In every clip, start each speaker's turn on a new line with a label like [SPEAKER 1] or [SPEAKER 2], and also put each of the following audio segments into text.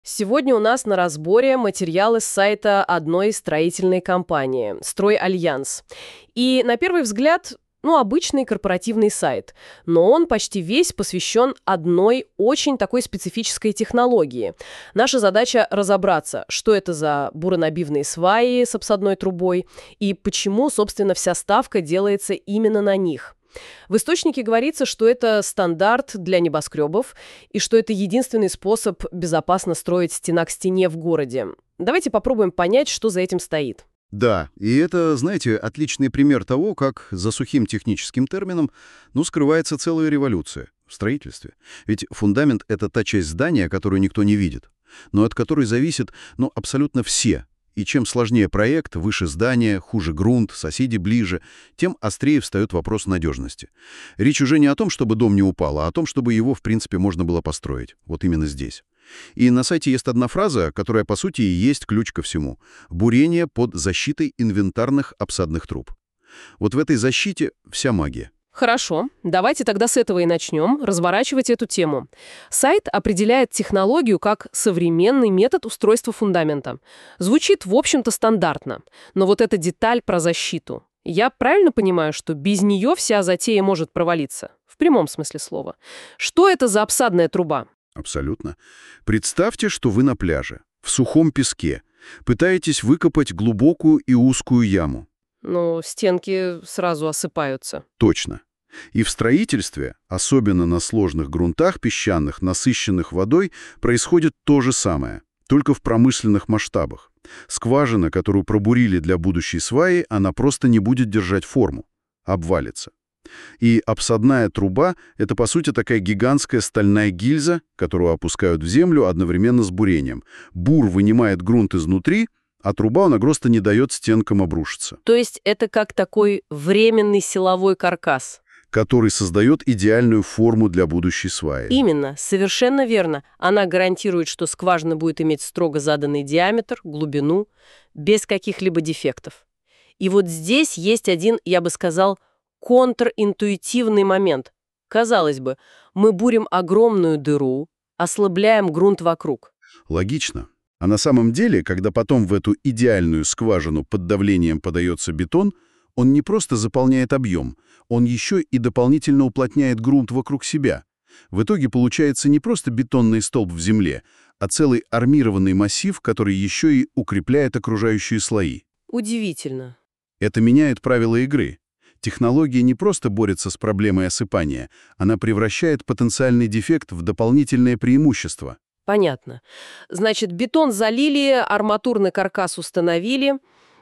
[SPEAKER 1] Сегодня у нас на разборе материалы с сайта одной строительной компании «Стройальянс». И на первый взгляд, обычный корпоративный сайт, но он почти весь посвящен одной очень такой специфической технологии. Наша задача разобраться, что это за буронабивные сваи с обсадной трубой и почему, собственно, вся ставка делается именно на них. В источнике говорится, что это стандарт для небоскребов и что это единственный способ безопасно строить стена к стене в городе. Давайте попробуем понять, что за этим стоит.
[SPEAKER 2] Да, и это, знаете, отличный пример того, как за сухим техническим термином, скрывается целая революция в строительстве. Ведь фундамент — это та часть здания, которую никто не видит, но от которой зависят, абсолютно все. И чем сложнее проект, выше здание, хуже грунт, соседи ближе, тем острее встает вопрос надежности. Речь уже не о том, чтобы дом не упал, а о том, чтобы его, в принципе, можно было построить. Вот именно здесь. И на сайте есть одна фраза, которая, по сути, и есть ключ ко всему. Бурение под защитой инвентарных обсадных труб. Вот в этой защите вся магия.
[SPEAKER 1] Хорошо, давайте тогда с этого и начнем разворачивать эту тему. Сайт определяет технологию как современный метод устройства фундамента. Звучит, в общем-то, стандартно. Но вот эта деталь про защиту. Я правильно понимаю, что без нее вся затея может провалиться? В прямом смысле слова. Что это за обсадная труба?
[SPEAKER 2] Абсолютно. Представьте, что вы на пляже, в сухом песке, пытаетесь выкопать глубокую и узкую яму.
[SPEAKER 1] Стенки сразу осыпаются.
[SPEAKER 2] Точно. И в строительстве, особенно на сложных грунтах песчаных, насыщенных водой, происходит то же самое, только в промышленных масштабах. Скважина, которую пробурили для будущей сваи, она просто не будет держать форму, обвалится. И обсадная труба — это, по сути, такая гигантская стальная гильза, которую опускают в землю одновременно с бурением. Бур вынимает грунт изнутри, а труба, она просто не дает стенкам обрушиться.
[SPEAKER 1] То есть это как такой временный силовой каркас?
[SPEAKER 2] Который создает идеальную форму для будущей сваи.
[SPEAKER 1] Именно, совершенно верно. Она гарантирует, что скважина будет иметь строго заданный диаметр, глубину, без каких-либо дефектов. И вот здесь есть один, я бы сказал, контринтуитивный момент. Казалось бы, мы бурим огромную дыру, ослабляем грунт вокруг.
[SPEAKER 2] Логично. А на самом деле, когда потом в эту идеальную скважину под давлением подается бетон, он не просто заполняет объем, он еще и дополнительно уплотняет грунт вокруг себя. В итоге получается не просто бетонный столб в земле, а целый армированный массив, который еще и укрепляет окружающие слои.
[SPEAKER 1] Удивительно.
[SPEAKER 2] Это меняет правила игры. Технология не просто борется с проблемой осыпания, она превращает потенциальный дефект в дополнительное преимущество.
[SPEAKER 1] Понятно. Значит, бетон залили, арматурный каркас установили,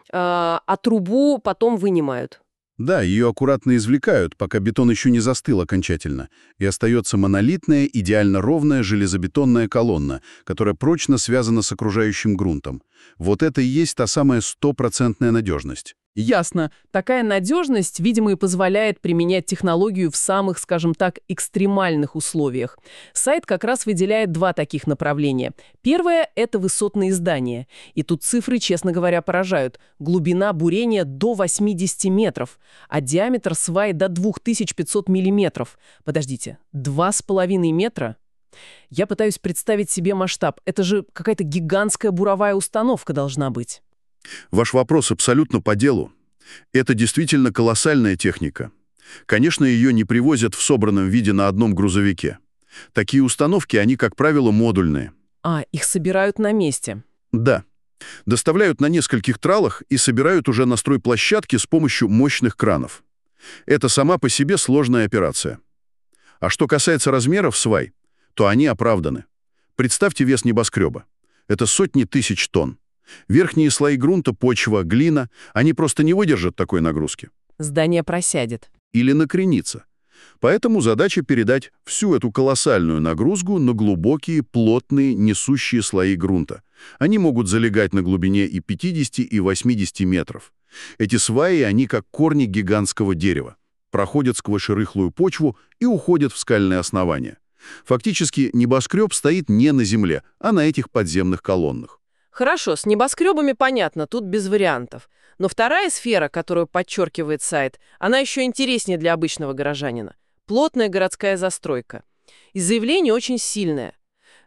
[SPEAKER 1] а трубу потом вынимают.
[SPEAKER 2] Да, ее аккуратно извлекают, пока бетон еще не застыл окончательно, и остается монолитная, идеально ровная железобетонная колонна, которая прочно связана с окружающим грунтом. Вот это и есть та самая стопроцентная надежность.
[SPEAKER 3] Ясно. Такая надежность, видимо, и позволяет применять технологию в самых, скажем так, экстремальных условиях. Сайт как раз выделяет два таких направления. Первое — это высотные здания. И тут цифры, честно говоря, поражают. Глубина бурения до 80 метров, а диаметр сваи до 2500 миллиметров. Подождите, 2,5 метра? Я пытаюсь представить себе масштаб. Это же какая-то гигантская буровая установка должна быть.
[SPEAKER 2] Ваш вопрос абсолютно по делу. Это действительно колоссальная техника. Конечно, ее не привозят в собранном виде на одном грузовике. Такие установки, они, как правило, модульные.
[SPEAKER 3] А, их собирают на месте.
[SPEAKER 2] Да. Доставляют на нескольких тралах и собирают уже на стройплощадке с помощью мощных кранов. Это сама по себе сложная операция. А что касается размеров свай, то они оправданы. Представьте вес небоскреба. Это сотни тысяч тонн. Верхние слои грунта, почва, глина, они просто не выдержат такой нагрузки.
[SPEAKER 3] Здание просядет.
[SPEAKER 2] Или накренится. Поэтому задача передать всю эту колоссальную нагрузку на глубокие, плотные, несущие слои грунта. Они могут залегать на глубине и 50, и 80 метров. Эти сваи, они как корни гигантского дерева. Проходят сквозь рыхлую почву и уходят в скальное основание. Фактически небоскреб стоит не на земле, а на этих подземных колоннах.
[SPEAKER 1] Хорошо, с небоскребами понятно, тут без вариантов. Но вторая сфера, которую подчеркивает сайт, она еще интереснее для обычного горожанина. Плотная городская застройка. И заявление очень сильное.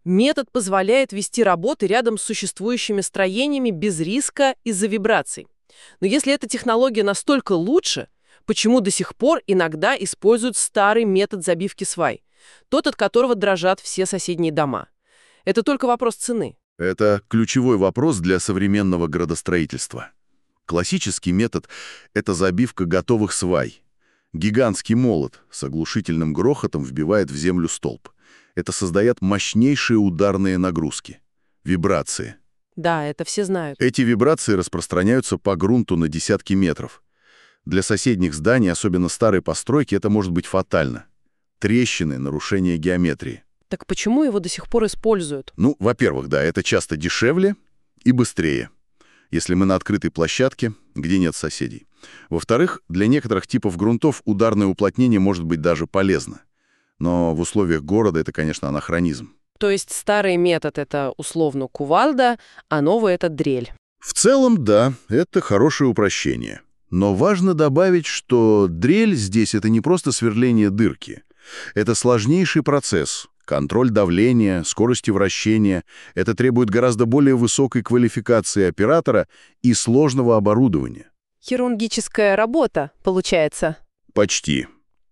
[SPEAKER 3] Метод позволяет вести работы рядом с существующими строениями без риска из-за вибраций. Но если эта технология настолько лучше, почему до сих пор иногда используют старый метод забивки свай, тот, от которого дрожат все соседние дома? Это только вопрос цены.
[SPEAKER 2] Это ключевой вопрос для современного градостроительства. Классический метод — это забивка готовых свай. Гигантский молот с оглушительным грохотом вбивает в землю столб. Это создает мощнейшие ударные нагрузки. Вибрации.
[SPEAKER 3] Да, это все знают.
[SPEAKER 2] Эти вибрации распространяются по грунту на десятки метров. Для соседних зданий, особенно старой постройки, это может быть фатально. Трещины, нарушение геометрии.
[SPEAKER 3] Так почему его до сих пор используют?
[SPEAKER 2] Ну, во-первых, да, это часто дешевле и быстрее, если мы на открытой площадке, где нет соседей. Во-вторых, для некоторых типов грунтов ударное уплотнение может быть даже полезно. Но в условиях города это, конечно, анахронизм.
[SPEAKER 3] То есть старый метод — это условно кувалда, а новый — это дрель.
[SPEAKER 2] В целом, да, это хорошее упрощение. Но важно добавить, что дрель здесь — это не просто сверление дырки. Это сложнейший процесс. Контроль давления, скорости вращения — это требует гораздо более высокой квалификации оператора и сложного оборудования.
[SPEAKER 3] Хирургическая работа, получается.
[SPEAKER 2] Почти.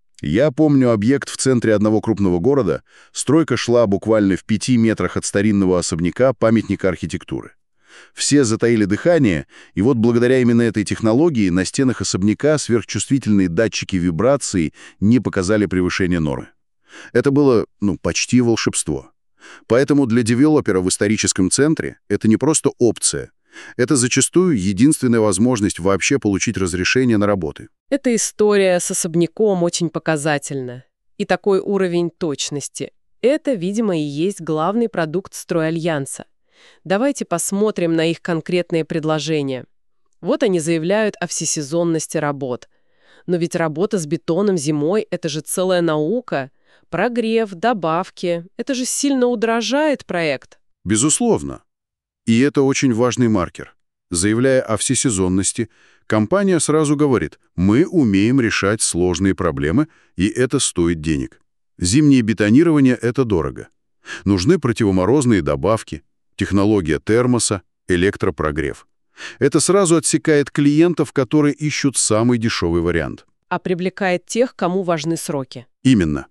[SPEAKER 2] Я помню объект в центре одного крупного города. Стройка шла буквально в 5 метрах от старинного особняка, памятника архитектуры. Все затаили дыхание, и вот благодаря именно этой технологии на стенах особняка сверхчувствительные датчики вибраций не показали превышения нормы. Это было, почти волшебство. Поэтому для девелопера в историческом центре это не просто опция. Это зачастую единственная возможность вообще получить разрешение на работы.
[SPEAKER 1] Эта история с особняком очень показательна. И такой уровень точности. Это, видимо, и есть главный продукт стройальянса. Давайте посмотрим на их конкретные предложения. Вот они заявляют о всесезонности работ. Но ведь работа с бетоном зимой – это же целая наука. Прогрев, добавки – это же сильно удорожает проект.
[SPEAKER 2] Безусловно. И это очень важный маркер. Заявляя о всесезонности, компания сразу говорит: мы умеем решать сложные проблемы, и это стоит денег. Зимнее бетонирование – это дорого. Нужны противоморозные добавки, технология термоса, электропрогрев. Это сразу отсекает клиентов, которые ищут самый дешевый вариант.
[SPEAKER 1] А привлекает тех, кому важны сроки.
[SPEAKER 2] Именно.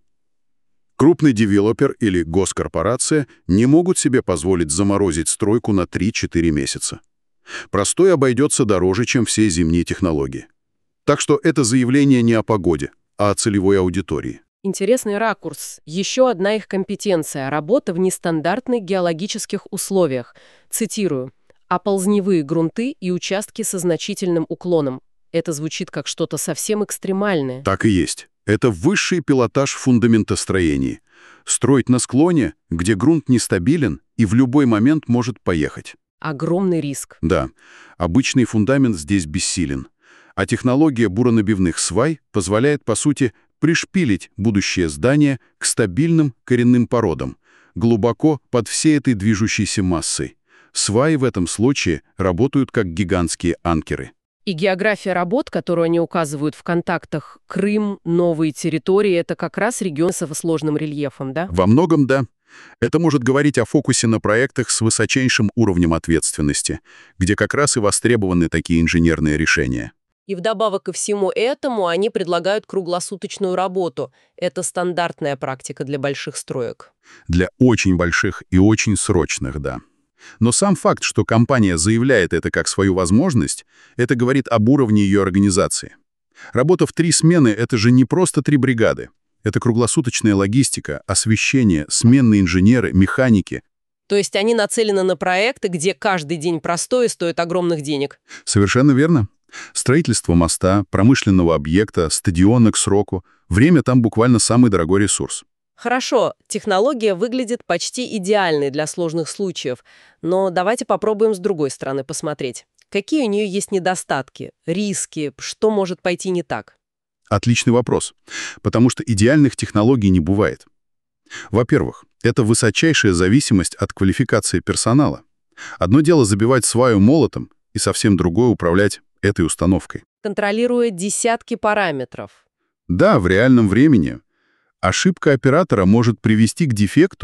[SPEAKER 2] Крупный девелопер или госкорпорация не могут себе позволить заморозить стройку на 3-4 месяца. Простой обойдется дороже, чем все зимние технологии. Так что это заявление не о погоде, а о целевой аудитории.
[SPEAKER 1] Интересный ракурс. Еще одна их компетенция – работа в нестандартных геологических условиях. Цитирую. «Оползневые грунты и участки со значительным уклоном». Это звучит как что-то совсем экстремальное.
[SPEAKER 2] Так и есть. Это высший пилотаж в фундаментостроении. Строить на склоне, где грунт нестабилен и в любой момент может поехать.
[SPEAKER 1] Огромный риск.
[SPEAKER 2] Да, обычный фундамент здесь бессилен. А технология буронабивных свай позволяет, по сути, пришпилить будущее здание к стабильным коренным породам, глубоко под всей этой движущейся массой. Сваи в этом случае работают как гигантские анкеры.
[SPEAKER 1] И география работ, которую они указывают в контактах Крым, новые территории, это как раз регион со сложным рельефом, да?
[SPEAKER 2] Во многом да. Это может говорить о фокусе на проектах с высочайшим уровнем ответственности, где как раз и востребованы такие инженерные решения.
[SPEAKER 1] И вдобавок ко всему этому они предлагают круглосуточную работу. Это стандартная практика для больших строек.
[SPEAKER 2] Для очень больших и очень срочных, да. Но сам факт, что компания заявляет это как свою возможность, это говорит об уровне ее организации. Работа в 3 смены — это же не просто 3 бригады. Это круглосуточная логистика, освещение, сменные инженеры, механики.
[SPEAKER 1] То есть они нацелены на проекты, где каждый день простой стоит огромных денег.
[SPEAKER 2] Совершенно верно. Строительство моста, промышленного объекта, стадиона к сроку. Время там буквально самый дорогой ресурс.
[SPEAKER 1] Хорошо, технология выглядит почти идеальной для сложных случаев, но давайте попробуем с другой стороны посмотреть. Какие у нее есть недостатки, риски, что может пойти не так?
[SPEAKER 2] Отличный вопрос, потому что идеальных технологий не бывает. Во-первых, это высочайшая зависимость от квалификации персонала. Одно дело забивать сваю молотом, и совсем другое управлять этой установкой.
[SPEAKER 1] Контролируя десятки параметров.
[SPEAKER 2] Да, в реальном времени. Ошибка оператора может привести к дефекту,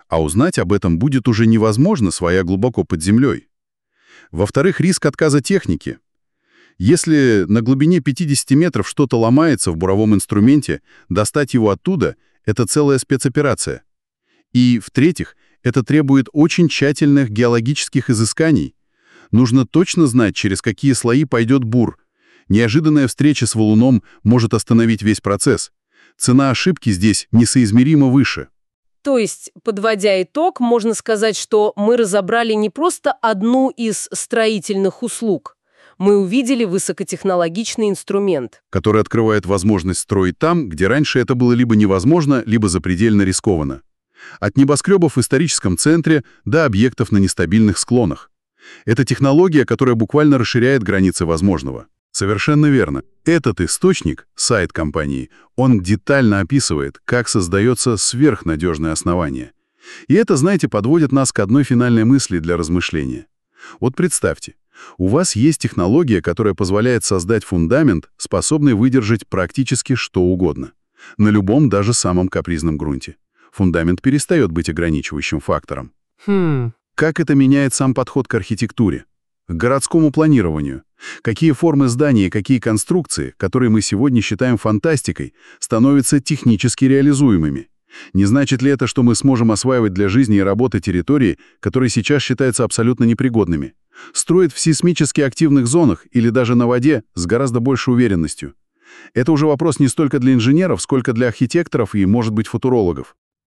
[SPEAKER 2] А узнать об этом будет уже невозможно, своя глубоко под землей. Во-вторых, риск отказа техники. Если на глубине 50 метров что-то ломается в буровом инструменте, достать его оттуда — это целая спецоперация. И, в-третьих, это требует очень тщательных геологических изысканий. Нужно точно знать, через какие слои пойдет бур. Неожиданная встреча с валуном может остановить весь процесс. Цена ошибки здесь несоизмеримо выше.
[SPEAKER 1] То есть, подводя итог, можно сказать, что мы разобрали не просто одну из строительных услуг. Мы увидели высокотехнологичный инструмент,
[SPEAKER 2] Который открывает возможность строить там, где раньше это было либо невозможно, либо запредельно рискованно. От небоскребов в историческом центре до объектов на нестабильных склонах. Это технология, которая буквально расширяет границы возможного. Совершенно верно. Этот источник, сайт компании, он детально описывает, как создается сверхнадежное основание. И это, знаете, подводит нас к одной финальной мысли для размышления. Вот представьте, у вас есть технология, которая позволяет создать фундамент, способный выдержать практически что угодно. На любом, даже самом капризном грунте. Фундамент перестает быть ограничивающим фактором. Как это меняет сам подход к архитектуре, к городскому планированию? Какие формы зданий и какие конструкции, которые мы сегодня считаем фантастикой, становятся технически реализуемыми? Не значит ли это, что мы сможем осваивать для жизни и работы территории, которые сейчас считаются абсолютно непригодными? Строить в сейсмически активных зонах или даже на воде с гораздо большей уверенностью? Это уже вопрос не столько для инженеров, сколько для архитекторов и, может быть, футурологов.